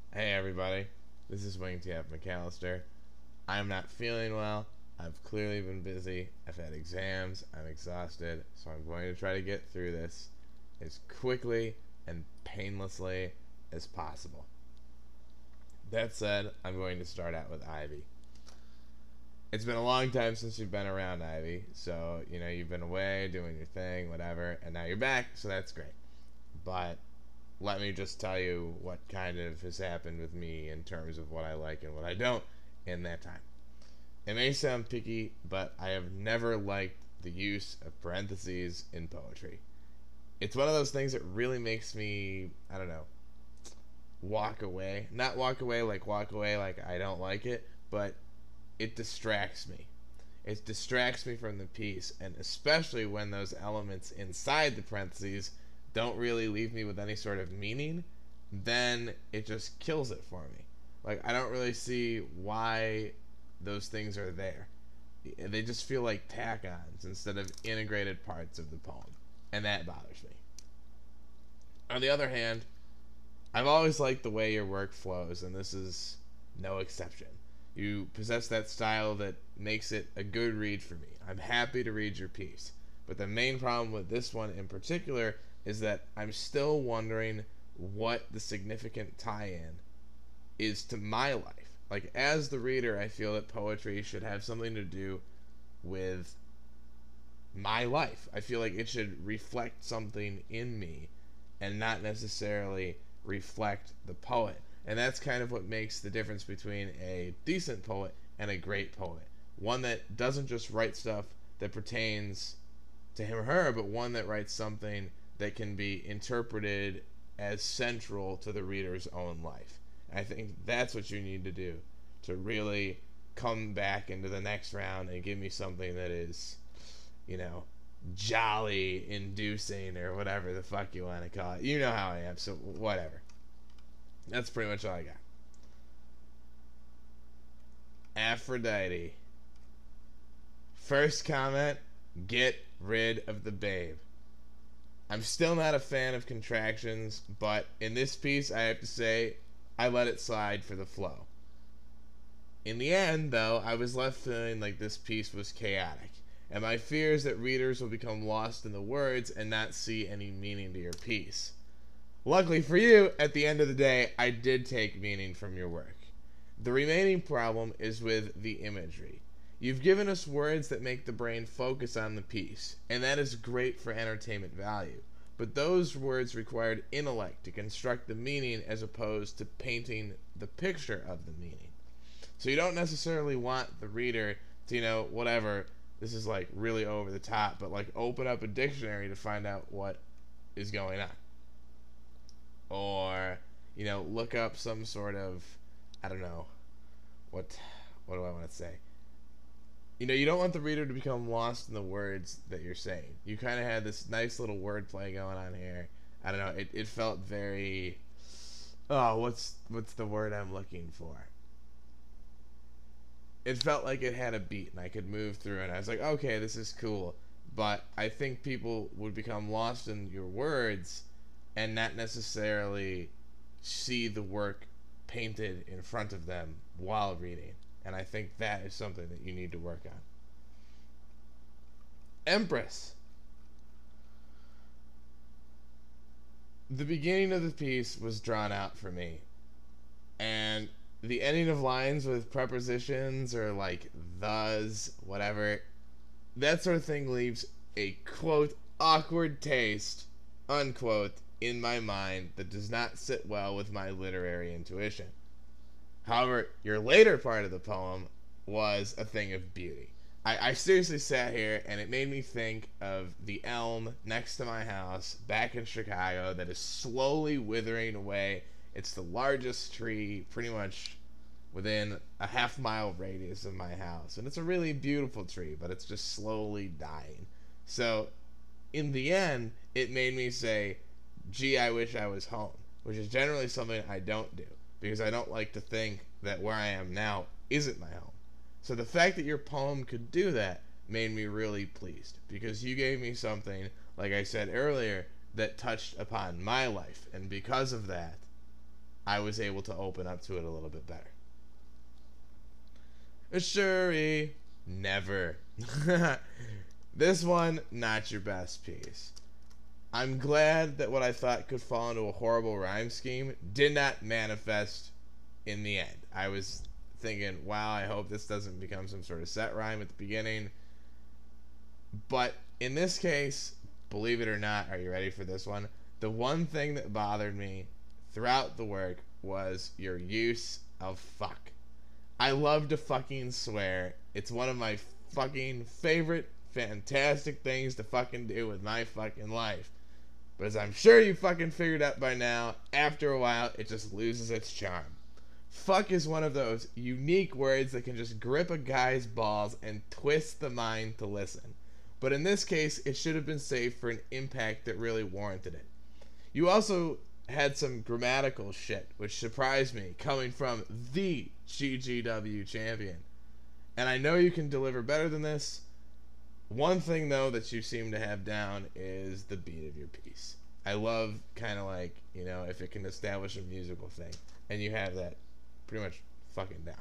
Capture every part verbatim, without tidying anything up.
Hey everybody, this is Wingtap McAllister. I'm not feeling well. I've clearly been busy. I've had exams. I'm exhausted. So I'm going to try to get through this as quickly and painlessly as possible. That said, I'm going to start out with Ivy. It's been a long time since you've been around, Ivy. So, you know, you've been away doing your thing, whatever, and now you're back, so that's great. But let me just tell you what kind of has happened with me in terms of what I like and what I don't in that time. It may sound picky, but I have never liked the use of parentheses in poetry. It's one of those things that really makes me, I don't know, walk away. Not walk away like walk away like I don't like it, but it distracts me. It distracts me from the piece, and especially when those elements inside the parentheses don't really leave me with any sort of meaning, then it just kills it for me. Like, I don't really see why those things are there. They just feel like tack-ons instead of integrated parts of the poem, and that bothers me. On the other hand, I've always liked the way your work flows, and this is no exception. You possess that style that makes it a good read for me. I'm happy to read your piece. But the main problem with this one in particular is that I'm still wondering what the significant tie-in is to my life. Like, as the reader, I feel that poetry should have something to do with my life. I feel like it should reflect something in me and not necessarily reflect the poet. And that's kind of what makes the difference between a decent poet and a great poet. One that doesn't just write stuff that pertains to him or her, but one that writes something that can be interpreted as central to the reader's own life. I think that's what you need to do to really come back into the next round and give me something that is, you know, jolly inducing or whatever the fuck you want to call it. You know how I am, so whatever. That's pretty much all I got. Aphrodite. First comment, get rid of the babe. I'm still not a fan of contractions, but in this piece, I have to say, I let it slide for the flow. In the end, though, I was left feeling like this piece was chaotic, and my fear is that readers will become lost in the words and not see any meaning to your piece. Luckily for you, at the end of the day, I did take meaning from your work. The remaining problem is with the imagery. You've given us words that make the brain focus on the piece, and that is great for entertainment value. But those words required intellect to construct the meaning as opposed to painting the picture of the meaning. So you don't necessarily want the reader to, you know, whatever, this is like really over the top, but like open up a dictionary to find out what is going on. Or, you know, look up some sort of, I don't know, what, what do I want to say? You know, you don't want the reader to become lost in the words that you're saying. You kind of had this nice little wordplay going on here. I don't know, it, it felt very, oh, what's what's the word I'm looking for? It felt like it had a beat and I could move through it. I was like, okay, this is cool. But I think people would become lost in your words and not necessarily see the work painted in front of them while reading. And I think that is something that you need to work on. Empress. The beginning of the piece was drawn out for me. And the ending of lines with prepositions or like thus, whatever, that sort of thing leaves a, quote, awkward taste, unquote, in my mind that does not sit well with my literary intuition. However, your later part of the poem was a thing of beauty. I, I seriously sat here and it made me think of the elm next to my house back in Chicago that is slowly withering away. It's the largest tree pretty much within a half mile radius of my house. And it's a really beautiful tree, but it's just slowly dying. So, in the end, it made me say, gee, I wish I was home, which is generally something I don't do because I don't like to think that where I am now isn't my home. So the fact that your poem could do that made me really pleased because you gave me something, like I said earlier, that touched upon my life. And because of that, I was able to open up to it a little bit better. Shuri, never. This one, not your best piece. I'm glad that what I thought could fall into a horrible rhyme scheme did not manifest in the end. I was thinking, wow, I hope this doesn't become some sort of set rhyme at the beginning. But in this case, believe it or not, are you ready for this one? The one thing that bothered me throughout the work was your use of fuck. I love to fucking swear. It's one of my fucking favorite fantastic things to fucking do with my fucking life. But as I'm sure you fucking figured out by now, after a while, it just loses its charm. Fuck is one of those unique words that can just grip a guy's balls and twist the mind to listen. But in this case, it should have been saved for an impact that really warranted it. You also had some grammatical shit, which surprised me, coming from the G G W champion. And I know you can deliver better than this. One thing, though, that you seem to have down is the beat of your piece. I love kind of like, you know, if it can establish a musical thing. And you have that pretty much fucking down.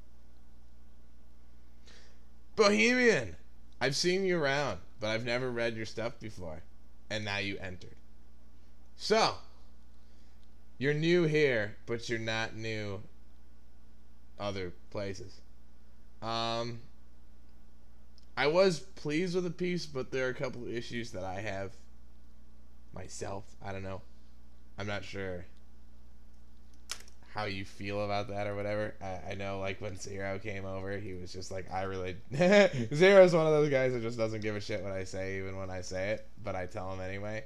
Bohemian! I've seen you around, but I've never read your stuff before. And now you entered. So, you're new here, but you're not new other places. Um... I was pleased with the piece, but there are a couple of issues that I have myself. I don't know. I'm not sure how you feel about that or whatever. I, I know, like, when Zero came over, he was just like, I really... Zero's one of those guys that just doesn't give a shit what I say, even when I say it, but I tell him anyway.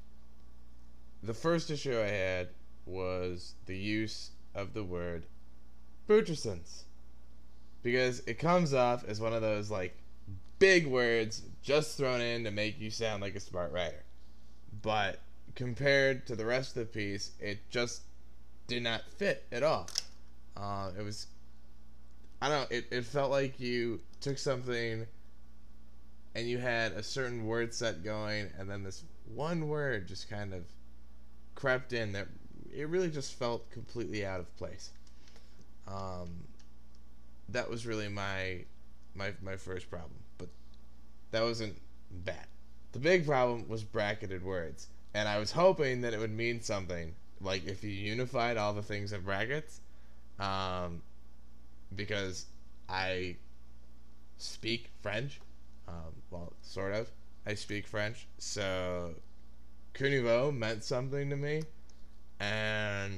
The first issue I had was the use of the word Butchersons. Because it comes off as one of those, like, big words just thrown in to make you sound like a smart writer. But compared to the rest of the piece, it just did not fit at all. Uh, it was, I don't know, it, it felt like you took something and you had a certain word set going, and then this one word just kind of crept in that it really just felt completely out of place. Um, that was really my my my first problem. But that wasn't bad. The big problem was bracketed words. And I was hoping that it would mean something. Like if you unified all the things in brackets. Um, because I speak French. Um, well, sort of. I speak French. So, Cuniveau meant something to me. And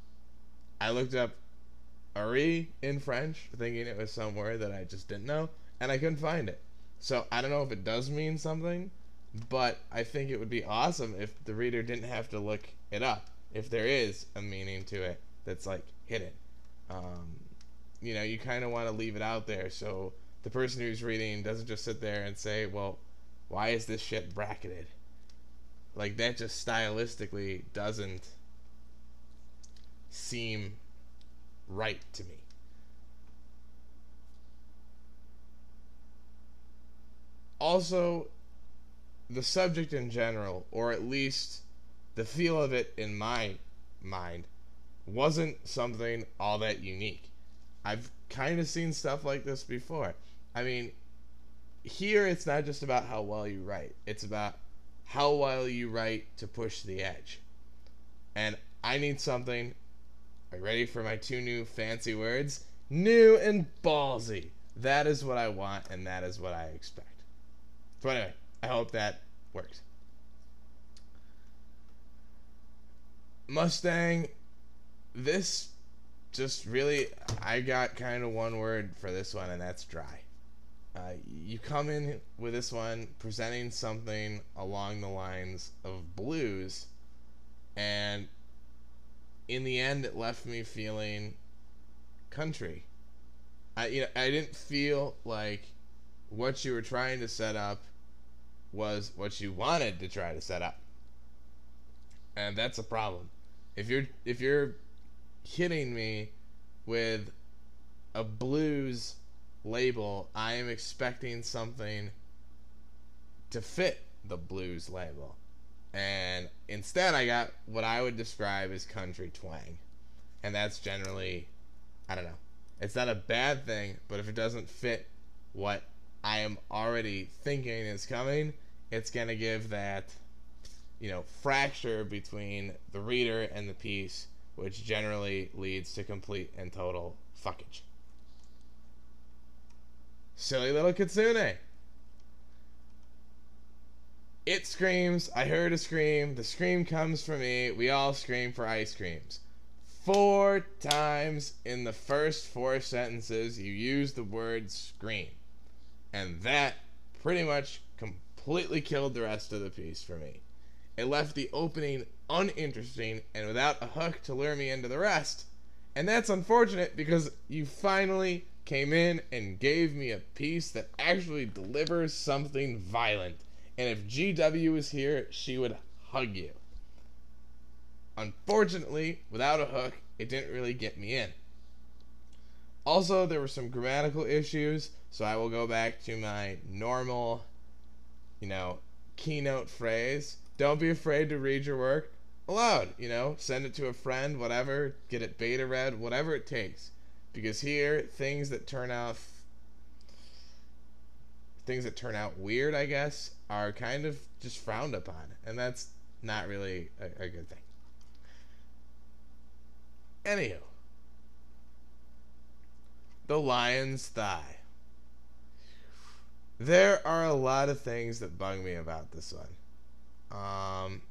I looked up Ari in French, thinking it was some word that I just didn't know. And I couldn't find it. So I don't know if it does mean something, but I think it would be awesome if the reader didn't have to look it up. If there is a meaning to it that's like hidden. Um, you know, you kind of want to leave it out there so the person who's reading doesn't just sit there and say, well, why is this shit bracketed? Like that just stylistically doesn't seem right to me. Also, the subject in general, or at least the feel of it in my mind, wasn't something all that unique. I've kind of seen stuff like this before. I mean, here it's not just about how well you write. It's about how well you write to push the edge. And I need something. Are you ready for my two new fancy words? New and ballsy. That is what I want, and that is what I expect. So anyway, I hope that works. Mustang, this just really, I got kind of one word for this one, and that's dry. Uh, you come in with this one presenting something along the lines of blues, and in the end it left me feeling country. I, you know, I didn't feel like what you were trying to set up was what you wanted to try to set up. And that's a problem. If you're if you're hitting me with a blues label, I am expecting something to fit the blues label. And instead I got what I would describe as country twang. And that's generally, I don't know. It's not a bad thing, but if it doesn't fit what I am already thinking is coming, it's going to give that, you know, fracture between the reader and the piece, which generally leads to complete and total fuckage. Silly little Kitsune. It screams, I heard a scream, the scream comes from me, we all scream for ice creams. Four times in the first four sentences you use the word scream. And that pretty much completely killed the rest of the piece for me. It left the opening uninteresting and without a hook to lure me into the rest. And that's unfortunate because you finally came in and gave me a piece that actually delivers something violent. And if G W was here, she would hug you. Unfortunately, without a hook, it didn't really get me in. Also, there were some grammatical issues, so I will go back to my normal, you know, keynote phrase. Don't be afraid to read your work aloud, you know, send it to a friend, whatever, get it beta read, whatever it takes. Because here, things that turn out, things that turn out weird, I guess, are kind of just frowned upon, and that's not really a, a good thing. Anywho, the lion's thigh. There are a lot of things that bug me about this one. Um,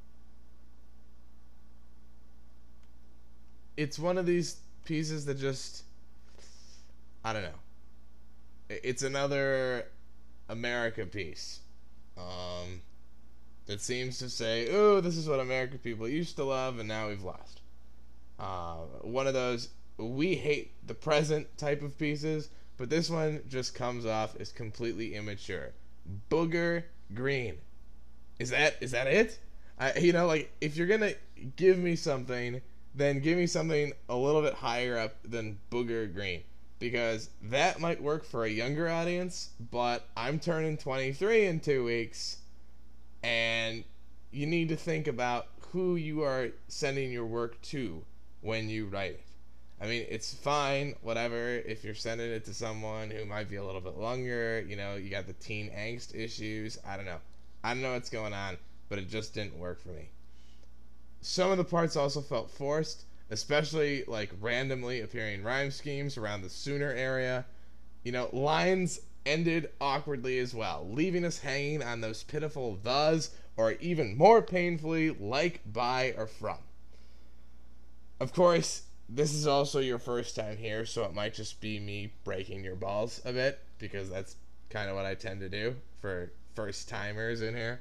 it's one of these pieces that just, I don't know. It's another America piece. Um, that seems to say, oh, this is what American people used to love, and now we've lost. Uh, one of those we hate the present type of pieces, but this one just comes off as completely immature. Booger green. Is that is that it? I, you know, like, if you're gonna give me something, then give me something a little bit higher up than booger green, because that might work for a younger audience, but I'm turning twenty-three in two weeks, and you need to think about who you are sending your work to when you write it. I mean, it's fine, whatever, if you're sending it to someone who might be a little bit younger, you know, you got the teen angst issues, I don't know. I don't know what's going on, but it just didn't work for me. Some of the parts also felt forced, especially, like, randomly appearing rhyme schemes around the sooner area. You know, lines ended awkwardly as well, leaving us hanging on those pitiful thes, or even more painfully, like, by, or from. Of course, this is also your first time here, so it might just be me breaking your balls a bit, because that's kind of what I tend to do for first timers in here.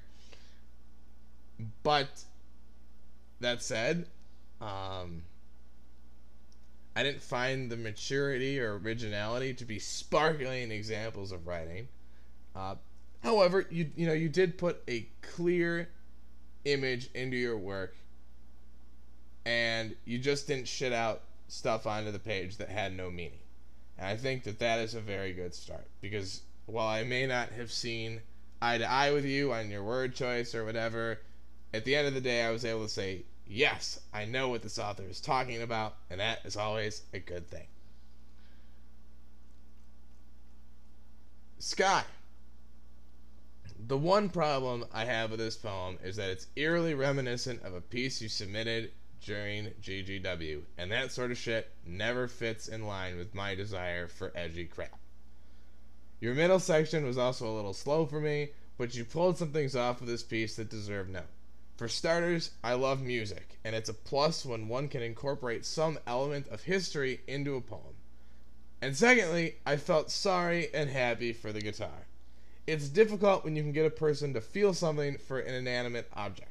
But that said, um, I didn't find the maturity or originality to be sparkling examples of writing. Uh, however, you you know you did put a clear image into your work, and you just didn't shit out stuff onto the page that had no meaning. And I think that that is a very good start, because while I may not have seen eye to eye with you on your word choice or whatever, at the end of the day I was able to say, yes, I know what this author is talking about, and that is always a good thing. Sky. The one problem I have with this poem is that it's eerily reminiscent of a piece you submitted during G G W, and that sort of shit never fits in line with my desire for edgy crap. Your middle section was also a little slow for me, but you pulled some things off of this piece that deserve note. For starters, I love music, and it's a plus when one can incorporate some element of history into a poem. And secondly, I felt sorry and happy for the guitar. It's difficult when you can get a person to feel something for an inanimate object.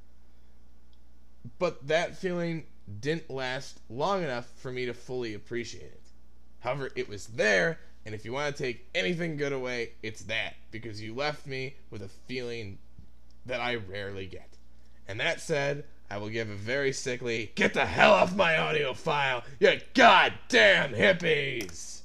But that feeling didn't last long enough for me to fully appreciate it. However, it was there, and if you want to take anything good away, it's that, because you left me with a feeling that I rarely get. And that said, I will give a very sickly, get the hell off my audio file, you goddamn hippies!